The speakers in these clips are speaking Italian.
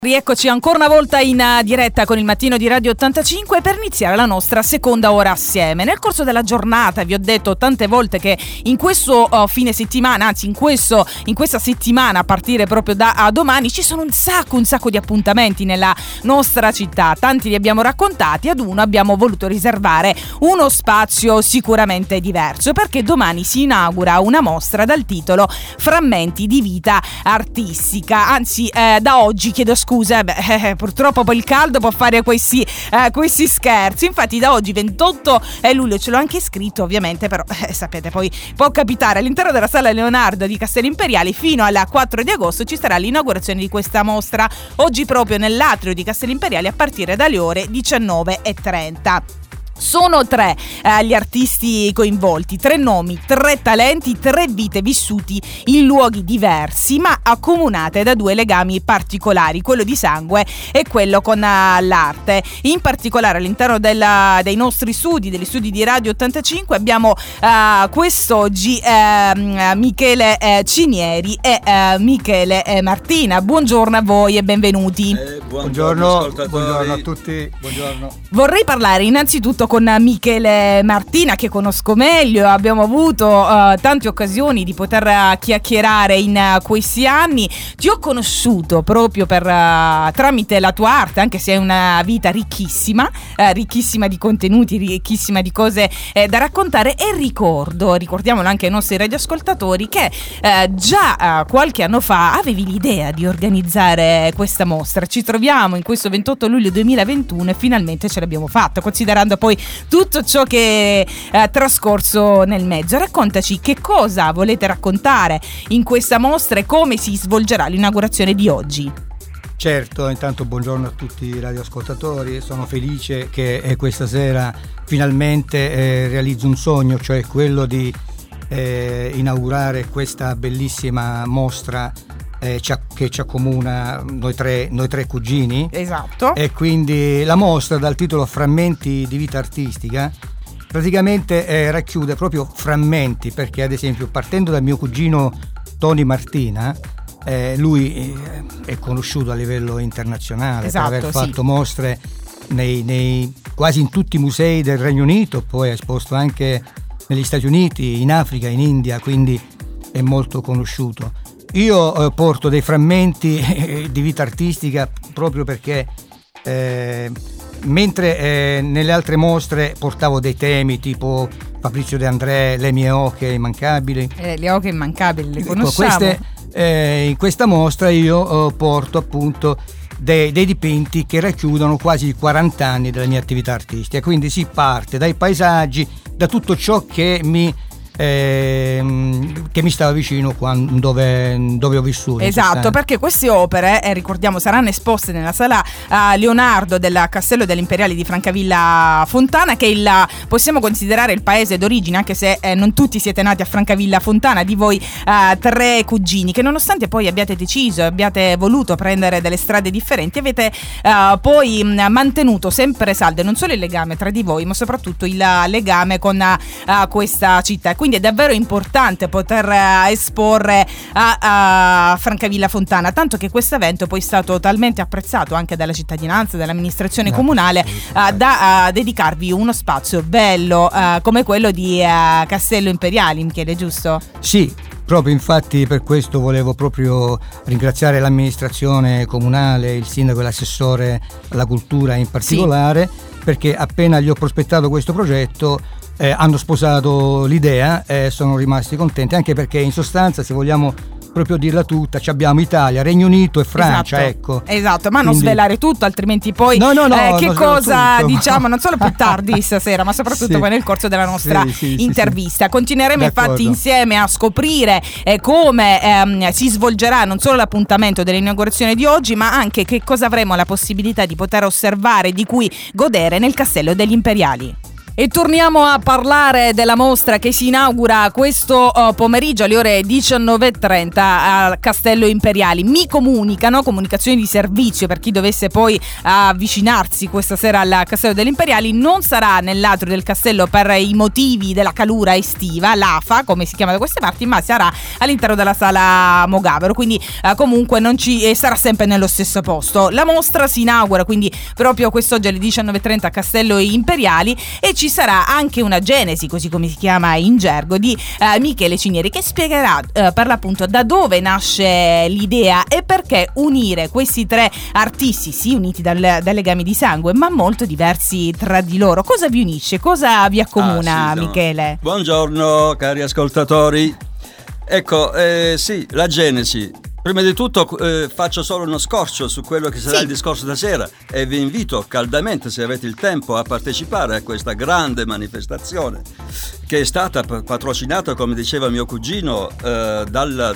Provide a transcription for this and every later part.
Rieccoci ancora una volta in diretta con il mattino di Radio 85 per iniziare la nostra seconda ora assieme. Nel corso della giornata vi ho detto tante volte che in questo fine settimana, anzi in questa settimana a partire proprio da domani ci sono un sacco di appuntamenti nella nostra città. Tanti li abbiamo raccontati, ad uno abbiamo voluto riservare uno spazio sicuramente diverso, perché domani si inaugura una mostra dal titolo Frammenti di vita artistica. Anzi, da oggi chiedo scusa, purtroppo poi il caldo può fare questi scherzi. Infatti da oggi 28 luglio, ce l'ho anche scritto ovviamente, però sapete, poi può capitare, all'interno della sala Leonardo di Castello Imperiali fino alla 4 di agosto ci sarà l'inaugurazione di questa mostra, oggi proprio nell'atrio di Castello Imperiali a partire dalle ore 19:30. Sono tre gli artisti coinvolti, 3 nomi, 3 talenti, 3 vite vissuti in luoghi diversi ma accomunate da 2 legami particolari, quello di sangue e quello con l'arte. In particolare all'interno dei nostri studi, degli studi di Radio 85, abbiamo quest'oggi Michele Cinieri e Michele Martina. Buongiorno a voi e benvenuti. Buongiorno a tutti. Buongiorno. Vorrei parlare innanzitutto con Michele Martina, che conosco meglio. Abbiamo avuto tante occasioni di poter chiacchierare in questi anni. Ti ho conosciuto proprio tramite la tua arte, anche se è una vita ricchissima di contenuti, ricchissima di cose da raccontare. E ricordiamolo anche ai nostri radioascoltatori, che già qualche anno fa avevi l'idea di organizzare questa mostra. Ci troviamo in questo 28 luglio 2021 e finalmente ce l'abbiamo fatta, considerando poi tutto ciò che è trascorso nel mezzo. Raccontaci che cosa volete raccontare in questa mostra e come si svolgerà l'inaugurazione di oggi. Certo, intanto buongiorno a tutti i radioascoltatori. Sono felice che questa sera finalmente realizzo un sogno, cioè quello di inaugurare questa bellissima mostra che ci accomuna noi tre cugini. Esatto. E quindi la mostra, dal titolo Frammenti di vita artistica, praticamente racchiude proprio frammenti, perché ad esempio, partendo dal mio cugino Tony Martina, lui è conosciuto a livello internazionale, esatto, per aver fatto mostre nei quasi in tutti i musei del Regno Unito, poi ha esposto anche negli Stati Uniti, in Africa, in India, quindi è molto conosciuto. Io porto dei frammenti di vita artistica proprio perché mentre nelle altre mostre portavo dei temi tipo Fabrizio De André, le mie oche immancabili. Le oche immancabili, le conosciamo. In questa mostra io porto appunto dei dipinti che racchiudono quasi 40 anni della mia attività artistica, quindi si parte dai paesaggi, da tutto ciò che mi stava vicino dove ho vissuto. Esatto, perché queste opere, ricordiamo, saranno esposte nella sala Leonardo del Castello degli Imperiali di Francavilla Fontana, che possiamo considerare il paese d'origine, anche se non tutti siete nati a Francavilla Fontana, di voi 3 cugini, che nonostante poi abbiate voluto prendere delle strade differenti, avete poi mantenuto sempre saldo non solo il legame tra di voi, ma soprattutto il legame con questa città. Quindi è davvero importante poter esporre a Francavilla Fontana, tanto che questo evento poi è stato talmente apprezzato anche dalla cittadinanza, dall'amministrazione comunale, da dedicarvi uno spazio bello come quello di Castello Imperiali, Michele, giusto? Sì, proprio, infatti per questo volevo proprio ringraziare l'amministrazione comunale, il sindaco e l'assessore alla cultura in particolare, perché appena gli ho prospettato questo progetto hanno sposato l'idea e sono rimasti contenti, anche perché in sostanza, se vogliamo proprio dirla tutta, abbiamo Italia, Regno Unito e Francia. Esatto, ma non svelare tutto, altrimenti poi cosa tutto. Diciamo non solo più tardi stasera, ma soprattutto poi nel corso della nostra intervista. Continueremo infatti insieme a scoprire come si svolgerà non solo l'appuntamento dell'inaugurazione di oggi, ma anche che cosa avremo la possibilità di poter osservare, di cui godere nel Castello degli Imperiali. E torniamo a parlare della mostra che si inaugura questo pomeriggio alle ore 19.30 al Castello Imperiali. Mi comunicano, comunicazioni di servizio per chi dovesse poi avvicinarsi questa sera al Castello degli Imperiali, non sarà nell'atrio del castello per i motivi della calura estiva, l'AFA come si chiama da queste parti, ma sarà all'interno della sala Mogavero, quindi comunque non sarà sempre nello stesso posto. La mostra si inaugura quindi proprio quest'oggi alle 19.30 a Castello Imperiali e ci sarà anche una genesi, così come si chiama in gergo, di Michele Cinieri, che spiegherà per l'appunto da dove nasce l'idea e perché unire questi tre artisti, sì uniti da legami di sangue, ma molto diversi tra di loro. Cosa vi unisce? Cosa vi accomuna, Michele? Buongiorno cari ascoltatori. Ecco, sì, la genesi. Prima di tutto faccio solo uno scorcio su quello che sarà il discorso stasera e vi invito caldamente, se avete il tempo, a partecipare a questa grande manifestazione che è stata patrocinata, come diceva mio cugino, dal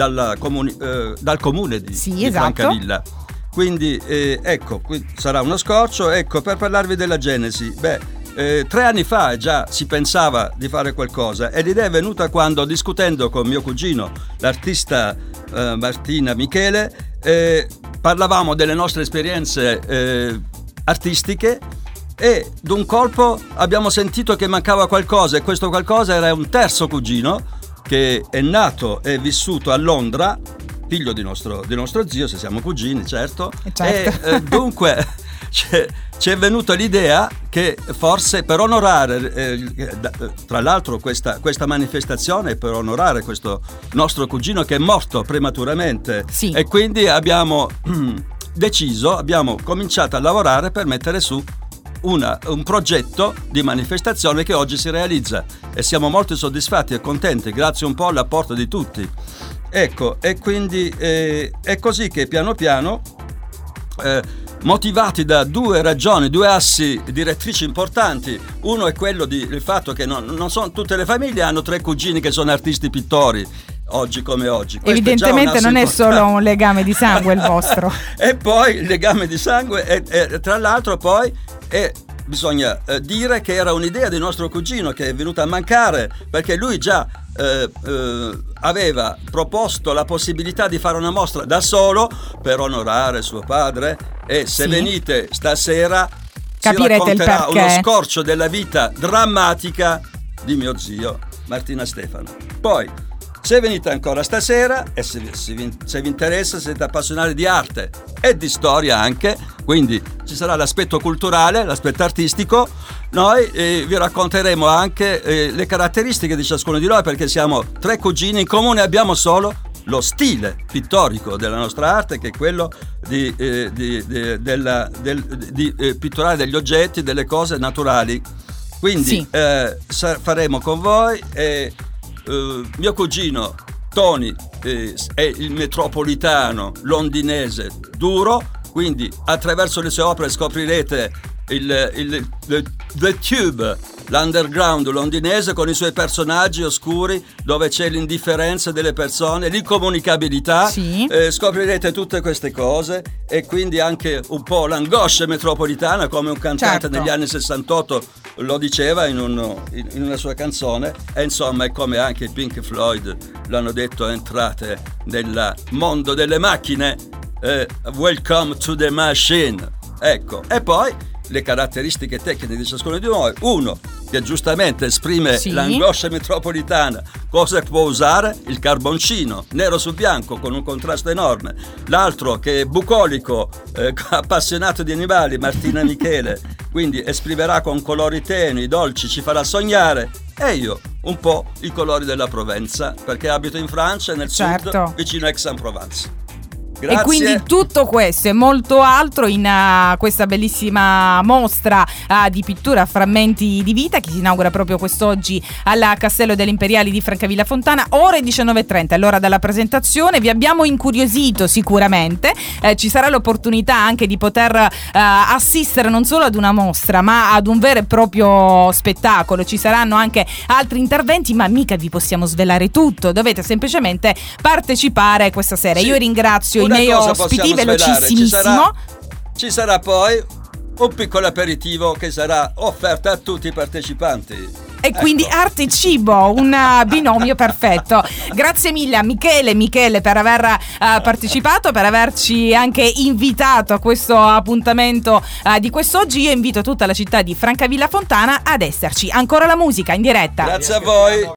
comune di Francavilla. Quindi ecco, qui sarà uno scorcio. Ecco, per parlarvi della genesi, 3 anni fa già si pensava di fare qualcosa e l'idea è venuta quando, discutendo con mio cugino, l'artista Martina Michele, parlavamo delle nostre esperienze artistiche e d'un colpo abbiamo sentito che mancava qualcosa, e questo qualcosa era un terzo cugino che è nato e vissuto a Londra, figlio di nostro zio, se siamo cugini, certo. E dunque ci è venuta l'idea che forse per onorare, tra l'altro questa manifestazione è per onorare questo nostro cugino che è morto prematuramente, e quindi abbiamo cominciato a lavorare per mettere su un progetto di manifestazione che oggi si realizza e siamo molto soddisfatti e contenti, grazie un po' all'apporto di tutti. Ecco, e quindi è così che piano piano, motivati da 2 ragioni, 2 assi direttrici importanti. Uno è quello del fatto che non sono tutte le famiglie hanno 3 cugini che sono artisti pittori, oggi come oggi. Evidentemente non è solo un legame di sangue il vostro. E poi il legame di sangue e tra l'altro poi bisogna dire che era un'idea di nostro cugino che è venuta a mancare, perché lui già aveva proposto la possibilità di fare una mostra da solo per onorare suo padre, e se venite stasera capirete si racconterà il perché. uno scorcio della vita drammatica di mio zio Martina Stefano. Poi se venite ancora stasera e se vi interessa, siete appassionati di arte e di storia anche, quindi ci sarà l'aspetto culturale, l'aspetto artistico, noi vi racconteremo anche le caratteristiche di ciascuno di noi, perché siamo 3 cugini, in comune abbiamo solo lo stile pittorico della nostra arte, che è quello di pitturare degli oggetti, delle cose naturali. Quindi faremo con voi mio cugino Tony è il metropolitano londinese duro, quindi attraverso le sue opere scoprirete the tube, l'underground londinese con i suoi personaggi oscuri, dove c'è l'indifferenza delle persone, l'incomunicabilità. Scoprirete tutte queste cose, e quindi anche un po' l'angoscia metropolitana, come un cantante negli anni 68 lo diceva in una sua canzone. E insomma è come anche i Pink Floyd l'hanno detto: entrate nel mondo delle macchine, welcome to the machine. Ecco, e poi le caratteristiche tecniche di ciascuno di noi: uno che giustamente esprime l'angoscia metropolitana, cosa può usare? Il carboncino nero su bianco con un contrasto enorme. L'altro che è bucolico, appassionato di animali, Martina Michele, quindi esprimerà con colori tenui, dolci, ci farà sognare. E io un po' i colori della Provenza, perché abito in Francia, nel sud, vicino a Aix-en-Provence. Grazie. E quindi tutto questo e molto altro in questa bellissima mostra di pittura frammenti di vita, che si inaugura proprio quest'oggi al Castello degli Imperiali di Francavilla Fontana, ore 19.30, all'ora della presentazione. Vi abbiamo incuriosito sicuramente, ci sarà l'opportunità anche di poter assistere non solo ad una mostra ma ad un vero e proprio spettacolo. Ci saranno anche altri interventi, ma mica vi possiamo svelare tutto, dovete semplicemente partecipare questa sera. Io ringrazio i miei ospiti, velocissimissimo. Ci sarà poi un piccolo aperitivo che sarà offerto a tutti i partecipanti. E quindi arte e cibo, un binomio perfetto. Grazie mille a Michele per aver partecipato, per averci anche invitato a questo appuntamento di quest'oggi. Io invito tutta la città di Francavilla Fontana ad esserci. Ancora la musica in diretta. Grazie a voi.